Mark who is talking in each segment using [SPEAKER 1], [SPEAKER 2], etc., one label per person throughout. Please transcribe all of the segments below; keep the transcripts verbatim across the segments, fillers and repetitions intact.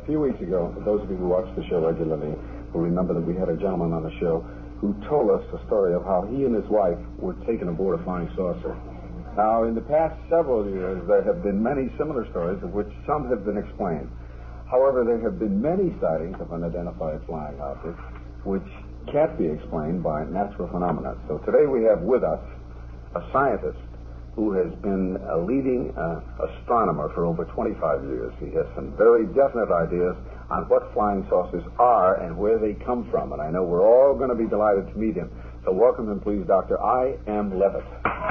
[SPEAKER 1] few weeks ago, for those of you who watch the show regularly will remember that we had a gentleman on the show who told us the story of how he and his wife were taken aboard a flying saucer. Now, in the past several years, there have been many similar stories of which some have been explained. However, there have been many sightings of unidentified flying objects which can't be explained by natural phenomena. So today we have with us a scientist who has been a leading uh, astronomer for over twenty-five years. He has some very definite ideas on what flying saucers are and where they come from. And I know we're all going to be delighted to meet him. So welcome him, please, Doctor I M Levitt.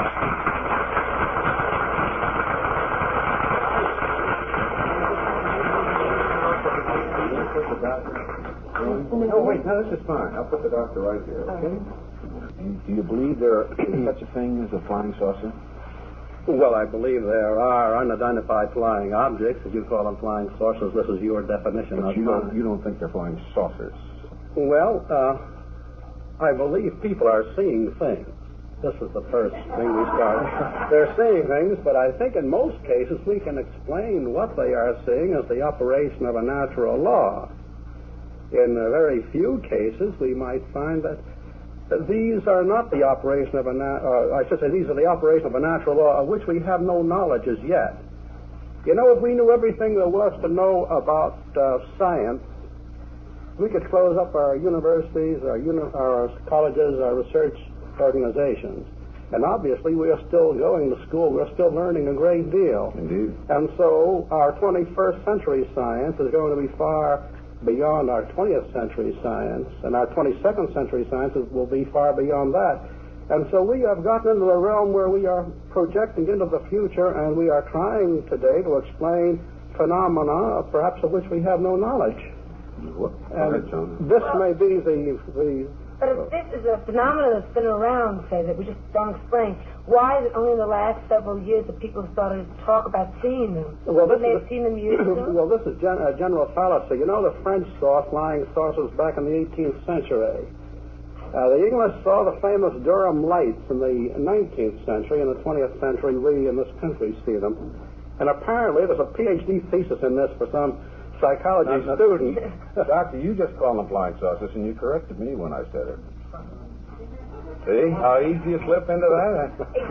[SPEAKER 1] No, wait, no, this is fine. I'll put the doctor right here, okay? Do you believe there is such a thing as a flying saucer?
[SPEAKER 2] Well, I believe there are unidentified flying objects. If you call them flying saucers, this is your definition.
[SPEAKER 1] But you don't, you don't think they're flying saucers?
[SPEAKER 2] Well, uh, I believe people are seeing things. This is the first thing we started. They're seeing things, but I think in most cases we can explain what they are seeing as the operation of a natural law. In uh, very few cases, we might find that these are not the operation of a, na- uh, I should say, these are the operation of a natural law of which we have no knowledge as yet. You know, if we knew everything there was to know about uh, science, we could close up our universities, our, uni- our colleges, our research organizations. And obviously, we are still going to school. We're still learning a great deal.
[SPEAKER 1] Indeed.
[SPEAKER 2] And so our twenty-first century science is going to be far beyond our twentieth century science, and our twenty-second century sciences will be far beyond that. And so we have gotten into the realm where we are projecting into the future, and we are trying today to explain phenomena, perhaps of which we have no knowledge.
[SPEAKER 1] What?
[SPEAKER 2] And
[SPEAKER 1] Right, John.
[SPEAKER 2] this may be the... the
[SPEAKER 3] But if this is a phenomenon that's been around, say, that we just don't explain, why is it only in the last several years that people started to talk about seeing them?
[SPEAKER 2] Well, this
[SPEAKER 3] they
[SPEAKER 2] is
[SPEAKER 3] have seen them years ago?
[SPEAKER 2] Well, this is gen- a general fallacy. You know, the French saw flying saucers back in the eighteenth century. Uh, the English saw the famous Durham lights in the nineteenth century. In the twentieth century, we in this country see them. And apparently, there's a P H D thesis in this for some psychology
[SPEAKER 1] Not, not,
[SPEAKER 2] student.
[SPEAKER 1] Doctor, you just called them flying saucers, and you corrected me when I said it. See how easy you slip into that?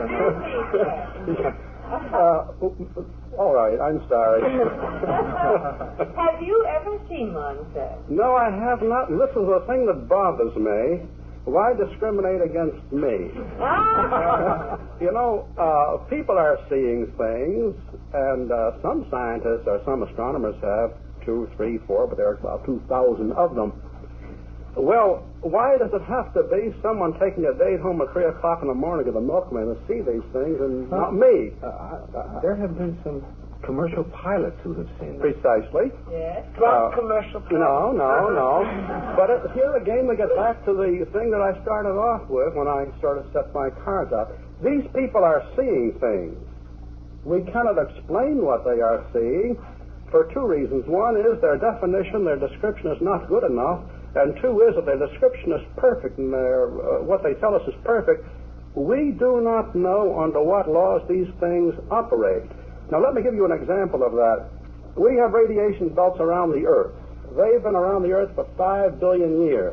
[SPEAKER 2] uh, all right, I'm sorry.
[SPEAKER 3] Have you ever seen one, sir?
[SPEAKER 2] No, I have not. This is the thing that bothers me. Why discriminate against me?
[SPEAKER 3] Ah!
[SPEAKER 2] You know, uh, people are seeing things, and uh, some scientists or some astronomers have two, three, four, but there's about two thousand of them. Well, why does it have to be someone taking a date home at three o'clock in the morning to the milkman to see these things and not me?
[SPEAKER 1] Uh, uh, there have been some commercial pilots who have seen them.
[SPEAKER 2] Precisely.
[SPEAKER 3] Yes.
[SPEAKER 2] Uh,
[SPEAKER 3] Drug commercial.
[SPEAKER 2] No, no, no. But it, here again, we get back to the thing that I started off with when I sort of set my cards out. These people are seeing things. We cannot explain what they are seeing for two reasons. One is their definition, their description is not good enough, and two is that their description is perfect and their, uh, what they tell us is perfect. We do not know under what laws these things operate. Now, let me give you an example of that. We have radiation belts around the Earth. They've been around the Earth for five billion years.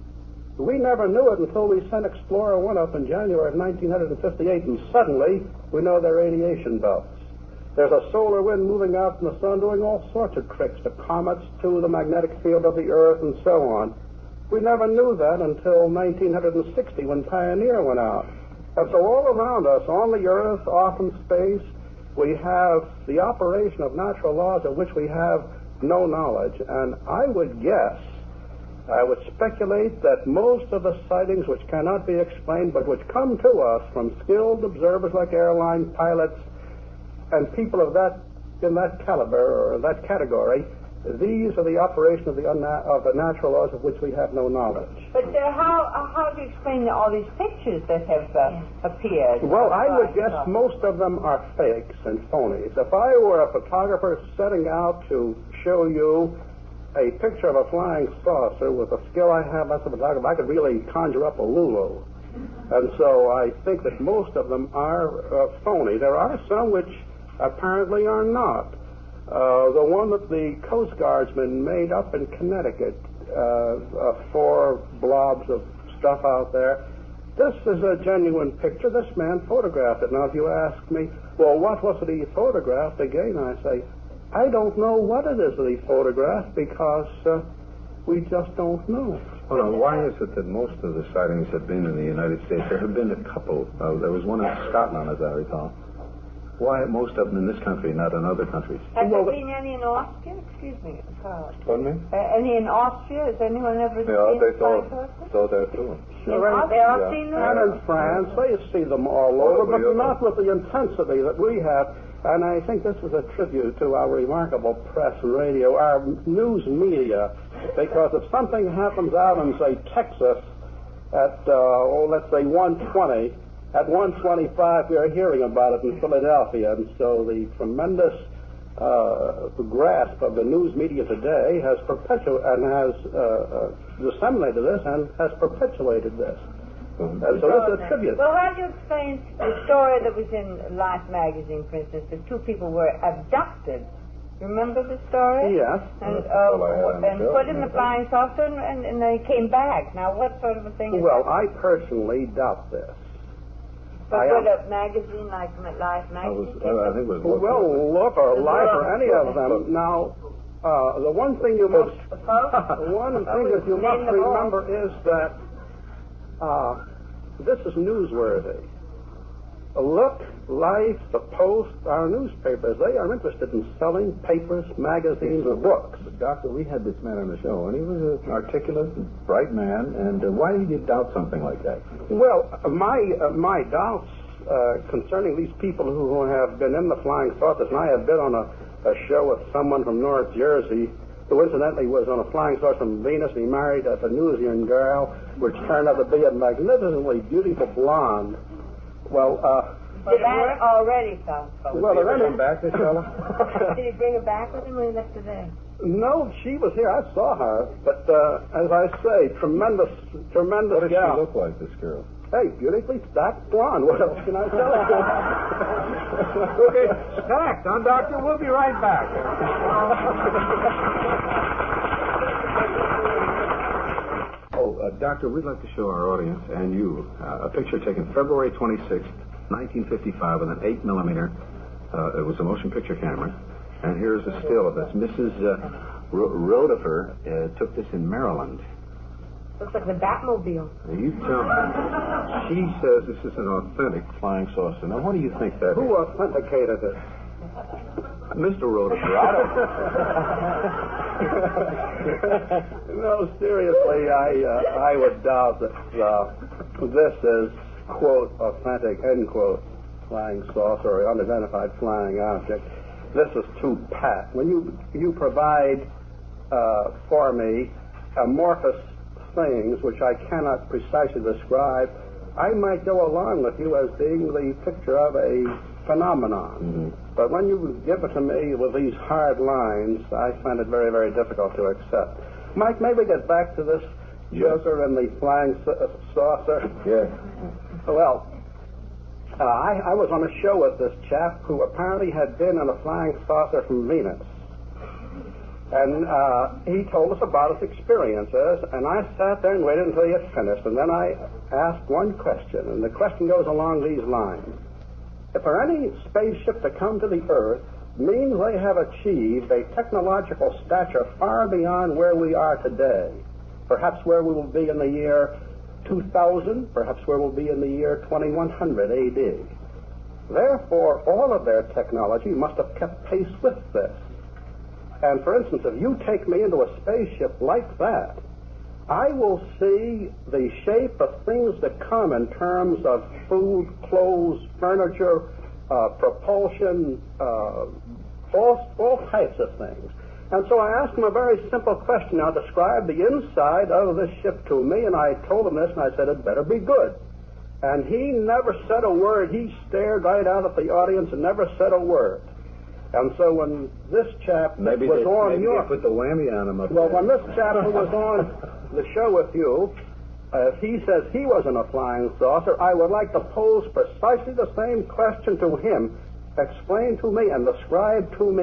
[SPEAKER 2] We never knew it until we sent Explorer one up in January of nineteen fifty-eight, and suddenly we know they're radiation belts. There's a solar wind moving out from the sun doing all sorts of tricks to comets, to the magnetic field of the Earth, and so on. We never knew that until nineteen sixty when Pioneer went out. And so all around us, on the Earth, off in space, we have the operation of natural laws of which we have no knowledge. And I would guess, I would speculate that most of the sightings which cannot be explained but which come to us from skilled observers like airline pilots and people of that in that caliber or that category, these are the operation of the unna- of the natural laws of which we have no knowledge.
[SPEAKER 3] But uh, how uh, how do you explain all these pictures that have uh, appeared?
[SPEAKER 2] Well, I would guess most of them are fakes and phonies. If I were a photographer setting out to show you a picture of a flying saucer with the skill I have as a photographer, I could really conjure up a Lulu. And so I think that most of them are uh, phony. There are some which apparently are not. Uh, the one that the Coast Guardsmen made up in Connecticut, uh, uh, four blobs of stuff out there. This is a genuine picture. This man photographed it. Now, if you ask me, well, what was it he photographed? Again, I say, I don't know what it is that he photographed because uh, we just don't know.
[SPEAKER 1] Oh, no, why is it that most of the sightings have been in the United States? There have been a couple. Uh, there was one in Scotland, as I recall. Why most of them in this country, not in other countries?
[SPEAKER 3] Has
[SPEAKER 2] Well,
[SPEAKER 3] there been any in Austria? Excuse me, Carl.
[SPEAKER 1] Pardon me?
[SPEAKER 3] Uh, any in Austria? Has anyone ever
[SPEAKER 1] Yeah,
[SPEAKER 3] seen
[SPEAKER 1] they
[SPEAKER 3] the
[SPEAKER 1] saw,
[SPEAKER 3] flying saucer?
[SPEAKER 1] saw there too.
[SPEAKER 3] In
[SPEAKER 2] Right.
[SPEAKER 3] Austria, they all
[SPEAKER 1] Yeah.
[SPEAKER 3] seen
[SPEAKER 2] And
[SPEAKER 3] them?
[SPEAKER 2] in France, they see them all over, but not with the intensity that we have. And I think this is a tribute to our remarkable press and radio, our news media, because if something happens out in, say, Texas at, uh, oh, let's say one twenty, at one twenty-five we're hearing about it in Philadelphia. And so the tremendous uh, grasp of the news media today has perpetuated and has uh, uh, disseminated this and has perpetuated this. And so this is a tribute.
[SPEAKER 3] Well, how do you explain the story that was in Life magazine, for instance, that two people were abducted? Remember the story?
[SPEAKER 2] Yes.
[SPEAKER 3] And,
[SPEAKER 1] That's
[SPEAKER 3] uh,
[SPEAKER 1] all I had on the
[SPEAKER 3] and
[SPEAKER 1] show.
[SPEAKER 3] put in the flying saucer, and, and, and they came back. Now, what sort of a thing is
[SPEAKER 2] Well,
[SPEAKER 3] that?
[SPEAKER 2] I personally doubt this.
[SPEAKER 3] But
[SPEAKER 2] I
[SPEAKER 3] would
[SPEAKER 2] am-
[SPEAKER 3] a magazine like Life
[SPEAKER 1] I, was,
[SPEAKER 3] magazine?
[SPEAKER 1] uh, I think it was.
[SPEAKER 2] Well, look, or Life, or any of them. Now, uh, the one thing you must,
[SPEAKER 3] The Post?
[SPEAKER 2] the one thing that you
[SPEAKER 3] Name
[SPEAKER 2] must
[SPEAKER 3] them all.
[SPEAKER 2] remember is that uh, this is newsworthy. Look, Life, the Post, our newspapers, they are interested in selling papers, magazines, and books.
[SPEAKER 1] But Doctor, we had this man on the show, and he was an articulate, bright man. And uh, why did you doubt something like that?
[SPEAKER 2] Well, my uh, my doubts uh, concerning these people who have been in the flying saucers, and I have been on a, a show with someone from North Jersey who incidentally was on a flying saucer from Venus, and he married a Venusian girl, which turned out to be a magnificently beautiful blonde. Well, uh...
[SPEAKER 3] Well, that already sounds so.
[SPEAKER 2] Well,
[SPEAKER 1] Did he
[SPEAKER 2] there
[SPEAKER 1] ever
[SPEAKER 2] is-
[SPEAKER 1] come back, this fella?
[SPEAKER 3] Did he bring her back with him when he left her there?
[SPEAKER 2] No, she was here. I saw her. But, uh, as I say, tremendous, tremendous
[SPEAKER 1] What does
[SPEAKER 2] gal.
[SPEAKER 1] she look like, this girl?
[SPEAKER 2] Hey, beautifully stacked blonde. What else can I tell you?
[SPEAKER 1] Okay, stacked, huh, Doctor? We'll be right back. Oh, uh, Doctor, we'd like to show our audience and you uh, a picture taken February twenty-sixth, nineteen fifty-five, with an eight millimeter. Uh, it was a motion picture camera. And here's a still of this. Missus Uh, Ro- Rodefer uh, took this in Maryland.
[SPEAKER 3] Looks like the Batmobile.
[SPEAKER 1] Now, you tell me. She says this is an authentic flying saucer. Now, what do you think that
[SPEAKER 2] Who
[SPEAKER 1] is?
[SPEAKER 2] authenticated it?
[SPEAKER 1] Mister Rodefer, I don't...
[SPEAKER 2] No, seriously, I uh, I would doubt that uh, this is, quote, authentic, end quote, flying saucer or unidentified flying object. This is too pat. When you you provide uh, for me amorphous things which I cannot precisely describe, I might go along with you as being the picture of a phenomenon.
[SPEAKER 1] Mm-hmm.
[SPEAKER 2] But when you give it to me with these hard lines, I find it very, very difficult to accept. Mike, may we get back to this
[SPEAKER 1] Yes.
[SPEAKER 2] joker and the flying sa- saucer?
[SPEAKER 1] Yes.
[SPEAKER 2] Well, uh, I, I was on a show with this chap who apparently had been in a flying saucer from Venus. And uh, he told us about his experiences, and I sat there and waited until he had finished, and then I asked one question, and the question goes along these lines. If for any spaceship to come to the Earth means they have achieved a technological stature far beyond where we are today, perhaps where we will be in the year two thousand, perhaps where we'll be in the year twenty-one hundred A D. Therefore, all of their technology must have kept pace with this. And for instance, if you take me into a spaceship like that, I will see the shape of things that come in terms of food, clothes, furniture, uh, propulsion, uh, all, all types of things. And so I asked him a very simple question. Now, describe the inside of this ship to me, and I told him this, and I said, it better be good. And he never said a word. He stared right out at the audience and never said a word. And so when this chap
[SPEAKER 1] Maybe
[SPEAKER 2] was
[SPEAKER 1] they,
[SPEAKER 2] on
[SPEAKER 1] maybe
[SPEAKER 2] your...
[SPEAKER 1] they put the whammy on him up
[SPEAKER 2] Well,
[SPEAKER 1] there.
[SPEAKER 2] when this chap who was on the show with you, uh, if he says he wasn't a flying saucer, I would like to pose precisely the same question to him. Explain to me and describe to me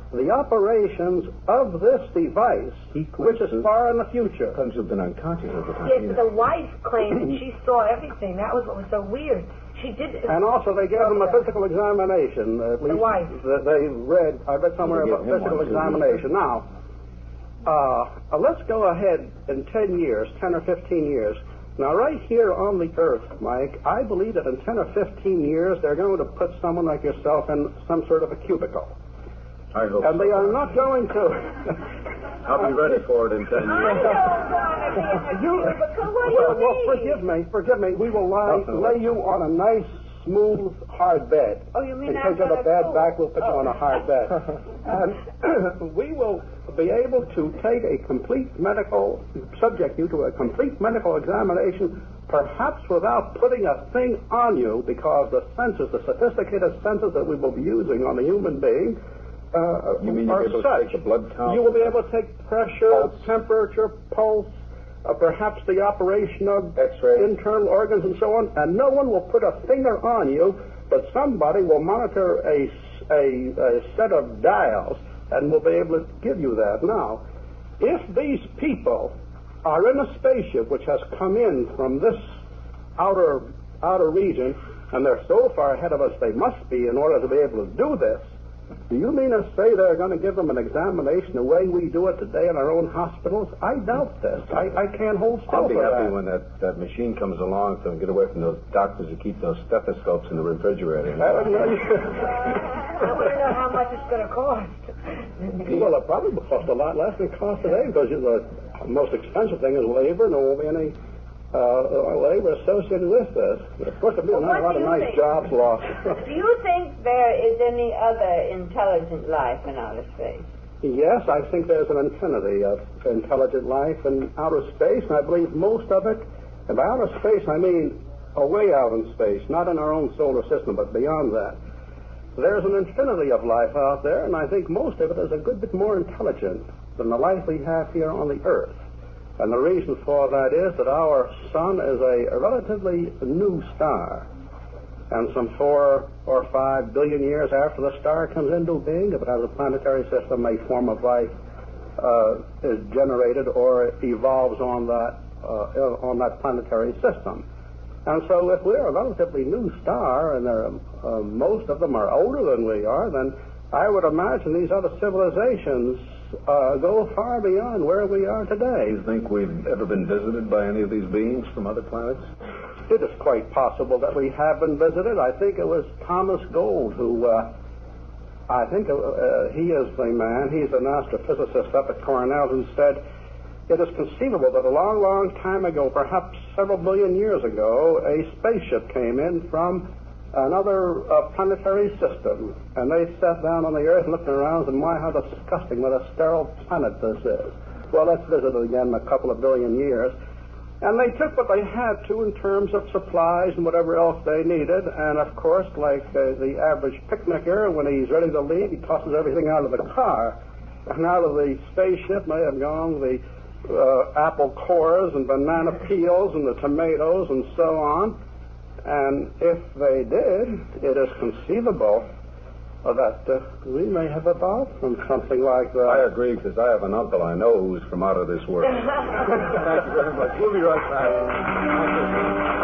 [SPEAKER 2] the operations of this device, which is far in the future.
[SPEAKER 1] Claims to have been unconscious at the time.
[SPEAKER 3] Yes, the wife claimed that she saw everything. That was what was so weird. She did.
[SPEAKER 2] And also, they gave him a physical examination. At least
[SPEAKER 3] the wife.
[SPEAKER 2] They read. I read somewhere about physical examination. Now, uh, let's go ahead in ten years, ten or fifteen years. Now, right here on the Earth, Mike, I believe that in ten or fifteen years, they're going to put someone like yourself in some sort of a cubicle.
[SPEAKER 1] I hope
[SPEAKER 2] and
[SPEAKER 1] so.
[SPEAKER 2] they are not going to.
[SPEAKER 1] I'll be ready for it in ten years.
[SPEAKER 3] I don't want to be
[SPEAKER 2] you,
[SPEAKER 3] what do you
[SPEAKER 2] well,
[SPEAKER 3] mean?
[SPEAKER 2] well, forgive me, forgive me. We will lie, lay you on a nice, smooth, hard bed.
[SPEAKER 3] Oh, you mean
[SPEAKER 2] in case you have a bad back, we'll put oh. you on a hard bed. And we will be able to take a complete medical, subject you to a complete medical examination, perhaps without putting a thing on you, because the senses, the sophisticated senses that we will be using on a human being, Uh,
[SPEAKER 1] you mean
[SPEAKER 2] are
[SPEAKER 1] you'll be able
[SPEAKER 2] such.
[SPEAKER 1] to take the blood count?
[SPEAKER 2] You will be able to take pressure,
[SPEAKER 1] Pulse.
[SPEAKER 2] temperature, pulse, uh, perhaps the operation of
[SPEAKER 1] X-ray.
[SPEAKER 2] internal organs and so on, and no one will put a finger on you, but somebody will monitor a, a, a set of dials and will be able to give you that. Now, if these people are in a spaceship which has come in from this outer outer region, and they're so far ahead of us they must be in order to be able to do this, do you mean to say they're going to give them an examination the way we do it today in our own hospitals? I doubt this. I, I can't hold still
[SPEAKER 1] I'll be
[SPEAKER 2] for
[SPEAKER 1] happy
[SPEAKER 2] that.
[SPEAKER 1] when that, that machine comes along so we get away from those doctors who keep those stethoscopes in the refrigerator.
[SPEAKER 2] Uh, no, you-
[SPEAKER 3] I want to know how much it's going to cost.
[SPEAKER 2] well, it probably will cost a lot less than it costs today, because the most expensive thing is labor, and there won't be any uh, labor associated with this. Of course, there'll be
[SPEAKER 3] Well,
[SPEAKER 2] not a
[SPEAKER 3] what
[SPEAKER 2] lot
[SPEAKER 3] do
[SPEAKER 2] of
[SPEAKER 3] you
[SPEAKER 2] nice
[SPEAKER 3] think?
[SPEAKER 2] jobs lost.
[SPEAKER 4] Do you think there is any other intelligent life in outer space?
[SPEAKER 2] Yes, I think there's an infinity of intelligent life in outer space, and I believe most of it, and by outer space I mean away out in space, not in our own solar system, but beyond that. There's an infinity of life out there, and I think most of it is a good bit more intelligent than the life we have here on the Earth. And the reason for that is that our sun is a relatively new star. And some four or five billion years after the star comes into being, if it has a planetary system, a form of life uh, is generated or evolves on that uh, on that planetary system. And so if we're a relatively new star, and there are, uh, most of them are older than we are, then I would imagine these other civilizations uh, go far beyond where we are today.
[SPEAKER 1] Do you think we've ever been visited by any of these beings from other planets?
[SPEAKER 2] It is quite possible that we have been visited. I think it was Thomas Gold who, uh, I think uh, uh, he is the man, he's an astrophysicist up at Cornell, who said it is conceivable that a long, long time ago, perhaps several billion years ago, a spaceship came in from another uh, planetary system, and they sat down on the Earth and looked around and, my, how disgusting, what a sterile planet this is. Well, let's visit it again in a couple of billion years. And they took what they had to in terms of supplies and whatever else they needed, and of course, like uh, the average picnicker, when he's ready to leave, he tosses everything out of the car. And out of the spaceship may have gone the uh, apple cores and banana peels and the tomatoes and so on. And if they did, it is conceivable that uh, we may have evolved from something like that.
[SPEAKER 1] I agree, because I have an uncle I know who's from out of this world. Thank you very much. We'll be right back.